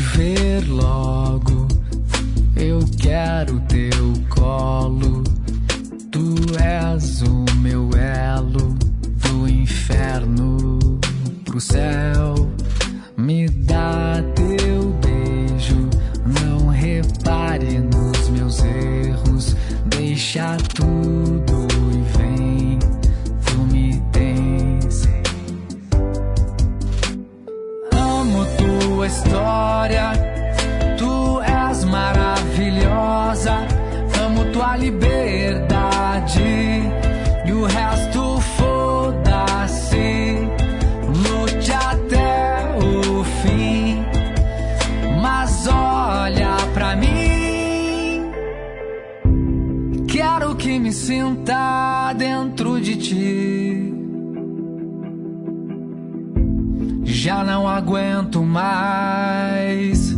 te ver logo. Eu quero teu colo. Tu és o meu elo do inferno pro céu. Me dá teu beijo, não repare nos meus erros. Deixa tudo e vem, tu me tens. Amo tua história, tu és maravilhosa. Amo tua liberdade e o resto foda-se. Lute até o fim, mas olha pra mim. Quero que me sinta dentro de ti. Já não aguento mais.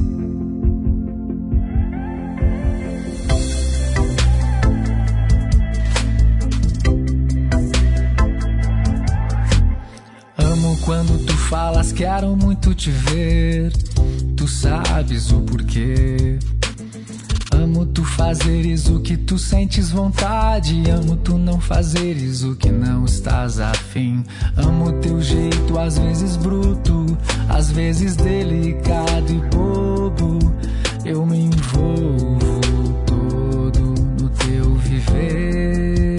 Amo quando tu falas, quero muito te ver. Tu sabes o porquê. Amo tu fazeres o que tu sentes vontade. Amo tu não fazeres o que não estás afim. Amo teu jeito, às vezes bruto, às vezes delicado e bobo. Eu me envolvo todo no teu viver.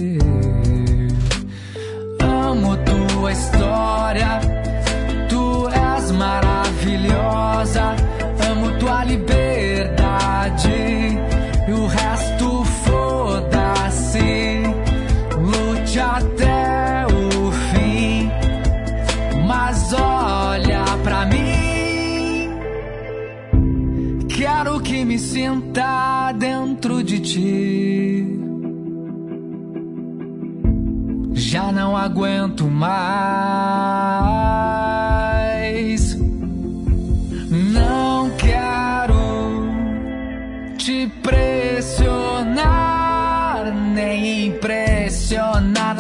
Amo tua história, tu és maravilhosa. Amo tua liberdade e o resto foda-se. Lute até o fim, mas olha pra mim. Quero que me sinta dentro de ti. Já não aguento mais. Não quero te pressionar, nem impressionar,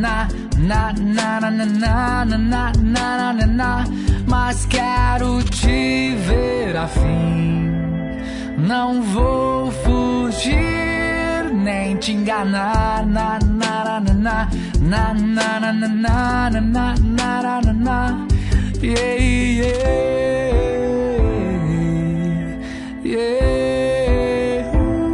mas quero te ver afim. Não vou fugir, nem te enganar, yeah, yeah, yeah.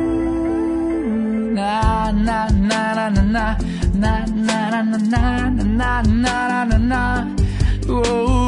Na na na na na na na na na na na na na.